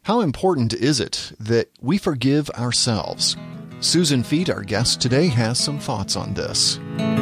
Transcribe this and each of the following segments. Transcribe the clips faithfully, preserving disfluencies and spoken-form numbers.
How important is it that we forgive ourselves? Susan Feet, our guest today, has some thoughts on this.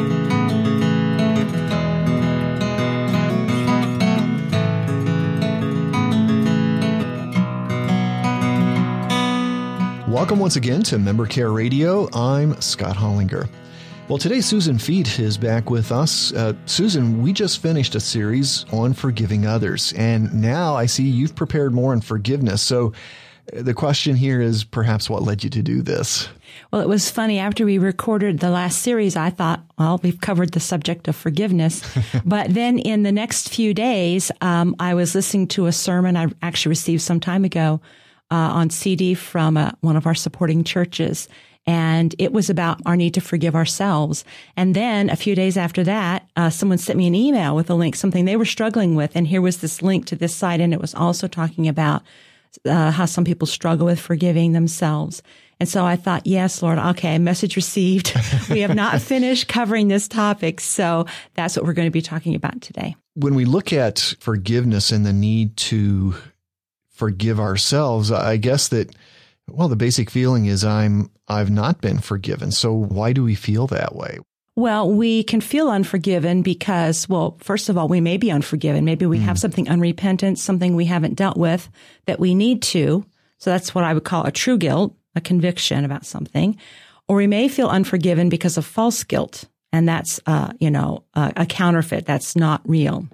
Welcome once again to Member Care Radio. I'm Scott Hollinger. Well, today Susan Feet is back with us. Uh, Susan, we just finished a series on forgiving others, and now I see you've prepared more on forgiveness. So the question here is perhaps what led you to do this? Well, it was funny. After we recorded the last series, I thought, well, we've covered the subject of forgiveness. But then in the next few days, um, I was listening to a sermon I actually received some time ago uh, on C D from uh, one of our supporting churches. And it was about our need to forgive ourselves. And then a few days after that, uh, someone sent me an email with a link, something they were struggling with. And here was this link to this site. And it was also talking about uh, how some people struggle with forgiving themselves. And so I thought, yes, Lord, okay, message received. We have not finished covering this topic. So that's what we're going to be talking about today. When we look at forgiveness and the need to forgive ourselves, I guess that Well, the basic feeling is I'm, I've not been forgiven. So why do we feel that way? Well, we can feel unforgiven because, well, first of all, we may be unforgiven. Maybe we mm. have something unrepentant, something we haven't dealt with that we need to. So that's what I would call a true guilt, a conviction about something. Or we may feel unforgiven because of false guilt. And that's, uh, you know, a, a counterfeit. That's not real.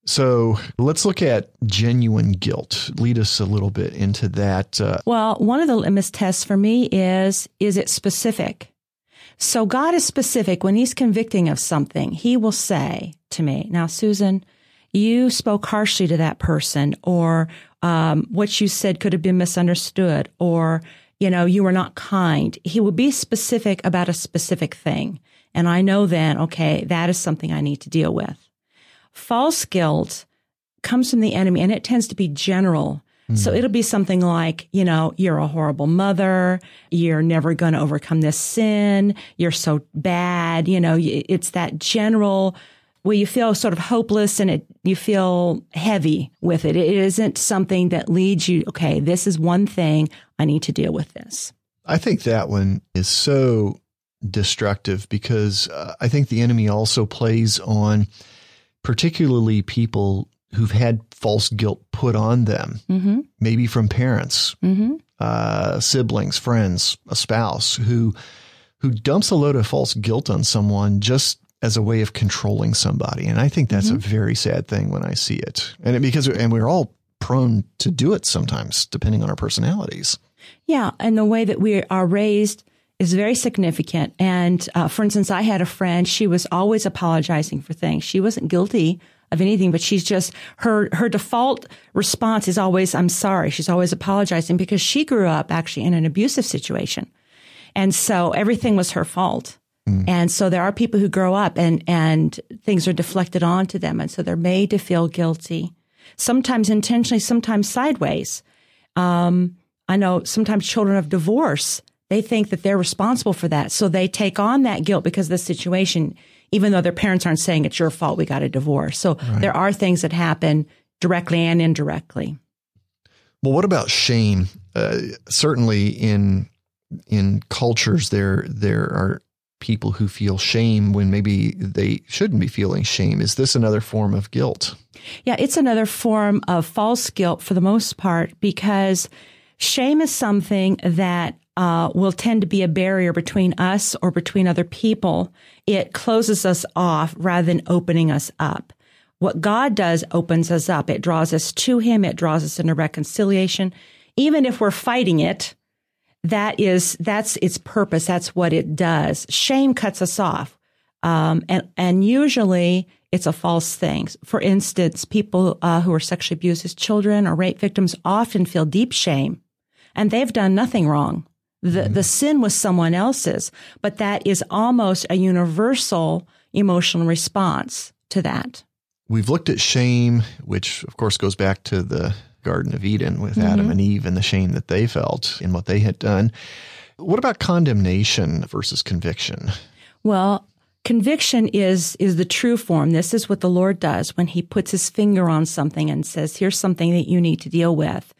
So let's look at genuine guilt. Lead us a little bit into that. Uh, well, one of the litmus tests for me is, is it specific? So God is specific. When he's convicting of something, he will say to me, now, Susan, you spoke harshly to that person, or um, what you said could have been misunderstood, or, you know, you were not kind. He will be specific about a specific thing. And I know then, okay, that is something I need to deal with. False guilt comes from the enemy, and it tends to be general. Mm. So it'll be something like, you know, you're a horrible mother. You're never going to overcome this sin. You're so bad. You know, it's that general where you feel sort of hopeless and it, you feel heavy with it. It isn't something that leads you, okay, this is one thing, I need to deal with this. I think that one is so destructive because uh, I think the enemy also plays on particularly people who've had false guilt put on them, mm-hmm. maybe from parents, mm-hmm. uh, siblings, friends, a spouse who who dumps a load of false guilt on someone just as a way of controlling somebody. And I think that's mm-hmm. a very sad thing when I see it. And it, because and we're all prone to do it sometimes, depending on our personalities. Yeah, and the way that we are raised is very significant. And uh, for instance, I had a friend, she was always apologizing for things. She wasn't guilty of anything, but she's just, her, her default response is always, I'm sorry. She's always apologizing because she grew up actually in an abusive situation. And so everything was her fault. Mm. And so there are people who grow up and, and things are deflected onto them. And so they're made to feel guilty, sometimes intentionally, sometimes sideways. Um, I know sometimes children of divorce, they think that they're responsible for that. So they take on that guilt because of the situation, even though their parents aren't saying it's your fault, we got a divorce. So right. There are things that happen directly and indirectly. Well, what about shame? Uh, certainly in in cultures, there there are people who feel shame when maybe they shouldn't be feeling shame. Is this another form of guilt? Yeah, it's another form of false guilt for the most part, because shame is something that Uh, will tend to be a barrier between us or between other people. It closes us off rather than opening us up. What God does opens us up. It draws us to him. It draws us into reconciliation. Even if we're fighting it, that is, that's its purpose. That's what it does. Shame cuts us off. Um, and, and usually it's a false thing. For instance, people uh, who are sexually abused as children or rape victims often feel deep shame, and they've done nothing wrong. The the sin was someone else's, but that is almost a universal emotional response to that. We've looked at shame, which of course goes back to the Garden of Eden with mm-hmm. Adam and Eve and the shame that they felt in what they had done. What about condemnation versus conviction? Well, conviction is is the true form. This is what the Lord does when he puts his finger on something and says, here's something that you need to deal with.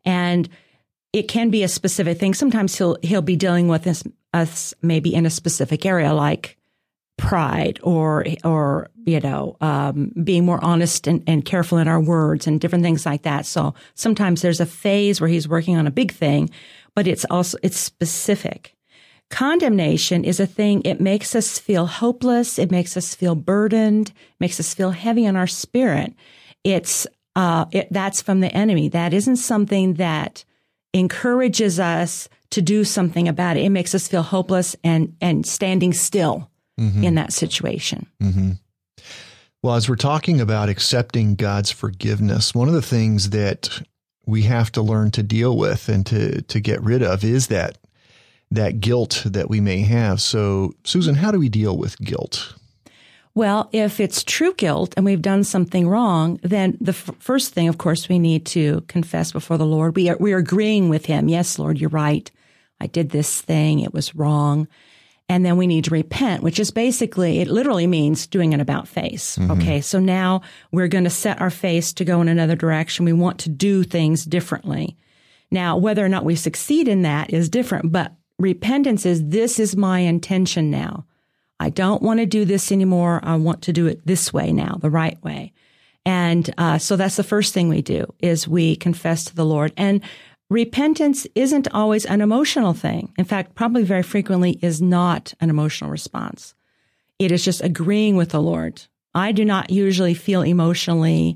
And it can be a specific thing. Sometimes he'll he'll be dealing with us, us maybe in a specific area, like pride or, or you know, um, being more honest and, and careful in our words and different things like that. So sometimes there's a phase where he's working on a big thing, but it's also, it's specific. Condemnation is a thing. It makes us feel hopeless. It makes us feel burdened, makes us feel heavy on our spirit. It's, uh, it, that's from the enemy. That isn't something that encourages us to do something about it. It makes us feel hopeless and, and standing still. Mm-hmm. In that situation. Mm-hmm. Well, as we're talking about accepting God's forgiveness, one of the things that we have to learn to deal with and to, to get rid of is that, that guilt that we may have. So, Susan, how do we deal with guilt? Well, if it's true guilt and we've done something wrong, then the f- first thing, of course, we need to confess before the Lord. We are, we are agreeing with him. Yes, Lord, you're right. I did this thing. It was wrong. And then we need to repent, which is basically, it literally means doing an about face. Mm-hmm. Okay. So now we're going to set our face to go in another direction. We want to do things differently. Now, whether or not we succeed in that is different, but repentance is, this is my intention now. I don't want to do this anymore. I want to do it this way now, the right way. And uh, so that's the first thing we do is we confess to the Lord. And repentance isn't always an emotional thing. In fact, probably very frequently is not an emotional response. It is just agreeing with the Lord. I do not usually feel emotionally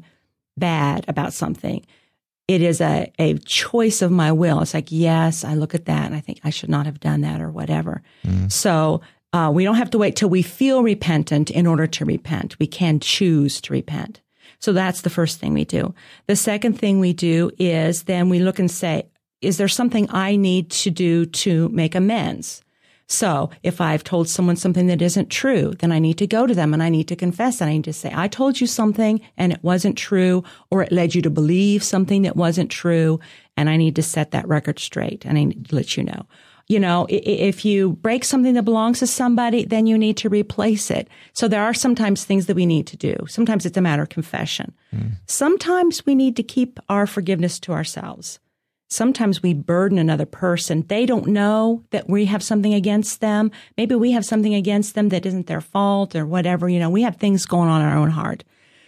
bad about something. It is a, a choice of my will. It's like, yes, I look at that and I think I should not have done that or whatever. Mm. So uh, we don't have to wait till we feel repentant in order to repent. We can choose to repent. So that's the first thing we do. The second thing we do is then we look and say, is there something I need to do to make amends? So if I've told someone something that isn't true, then I need to go to them and I need to confess and I need to say, I told you something and it wasn't true, or it led you to believe something that wasn't true. And I need to set that record straight and I need to let you know. You know, if you break something that belongs to somebody, then you need to replace it. So there are sometimes things that we need to do. Sometimes it's a matter of confession. Mm. Sometimes we need to keep our forgiveness to ourselves. Sometimes we burden another person. They don't know that we have something against them. Maybe we have something against them that isn't their fault or whatever. You know, we have things going on in our own heart.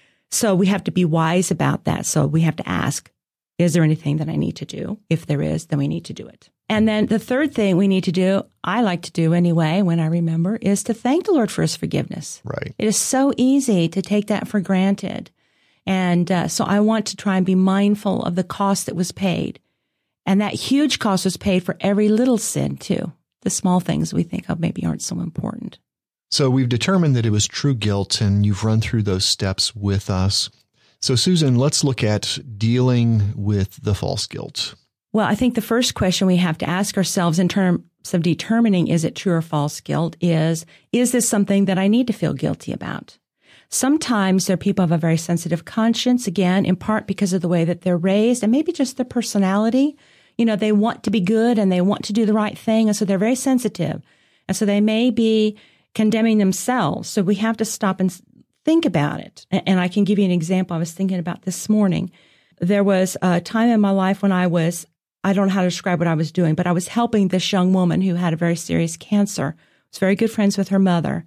So we have to be wise about that. So we have to ask, is there anything that I need to do? If there is, then we need to do it. And then the third thing we need to do, I like to do anyway, when I remember, is to thank the Lord for his forgiveness. Right. It is so easy to take that for granted. And uh, so I want to try and be mindful of the cost that was paid. And that huge cost was paid for every little sin, too. The small things we think of maybe aren't so important. So we've determined that it was true guilt, and you've run through those steps with us. So, Susan, let's look at dealing with the false guilt. Well, I think the first question we have to ask ourselves in terms of determining is it true or false guilt is, is this something that I need to feel guilty about? Sometimes there are people who have a very sensitive conscience, again, in part because of the way that they're raised and maybe just their personality. You know, they want to be good and they want to do the right thing. And so they're very sensitive. And so they may be condemning themselves. So we have to stop and think about it. And I can give you an example. I was thinking about this morning. There was a time in my life when I was, I don't know how to describe what I was doing, but I was helping this young woman who had a very serious cancer. I was very good friends with her mother.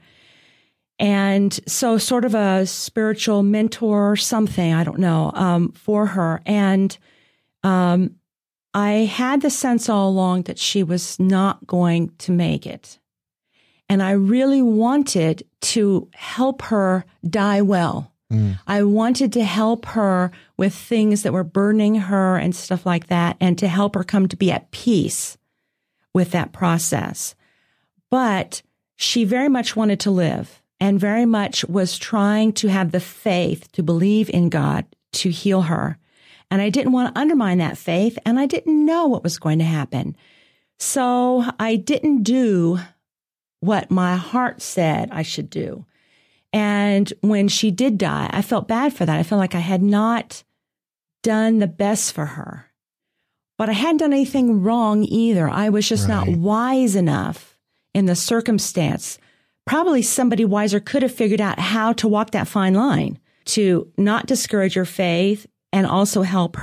And so sort of a spiritual mentor or something, I don't know, um, for her. And um, I had the sense all along that she was not going to make it. And I really wanted to help her die well. Mm. I wanted to help her with things that were burdening her and stuff like that, and to help her come to be at peace with that process. But she very much wanted to live and very much was trying to have the faith to believe in God to heal her. And I didn't want to undermine that faith, and I didn't know what was going to happen. So I didn't do what my heart said I should do. And when she did die, I felt bad for that. I felt like I had not done the best for her. But I hadn't done anything wrong either. I was just right. not wise enough in the circumstance. Probably somebody wiser could have figured out how to walk that fine line to not discourage her faith and also help her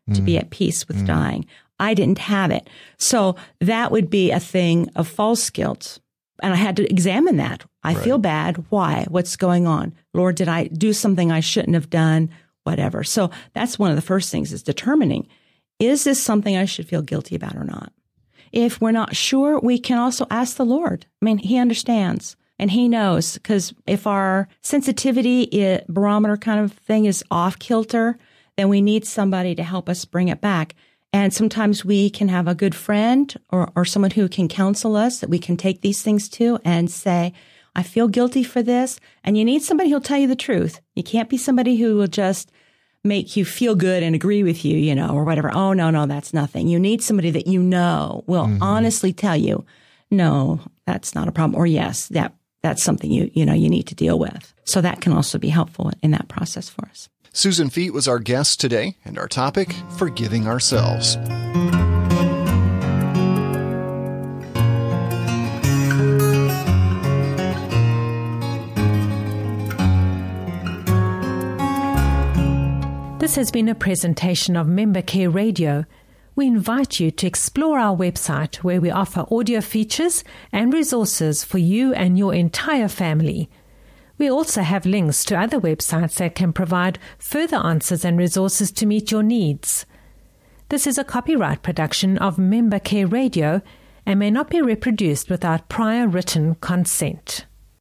to be at peace with mm. dying. I didn't have it. So that would be a thing of false guilt. And I had to examine that. I right. feel bad. Why? What's going on? Lord, did I do something I shouldn't have done? Whatever. So that's one of the first things, is determining, is this something I should feel guilty about or not? If we're not sure, we can also ask the Lord. I mean, he understands and he knows, because if our sensitivity barometer kind of thing is off kilter, then we need somebody to help us bring it back. And sometimes we can have a good friend or, or someone who can counsel us that we can take these things to and say, I feel guilty for this. And you need somebody who'll tell you the truth. You can't be somebody who will just make you feel good and agree with you, you know, or whatever. Oh, no, no, that's nothing. You need somebody that you know will mm-hmm. honestly tell you, no, that's not a problem. Or yes, that that's something you, you know, you need to deal with. So that can also be helpful in that process for us. Susan Feet was our guest today, and our topic, forgiving ourselves. This has been a presentation of Member Care Radio. We invite you to explore our website, where we offer audio features and resources for you and your entire family. We also have links to other websites that can provide further answers and resources to meet your needs. This is a copyright production of Member Care Radio and may not be reproduced without prior written consent.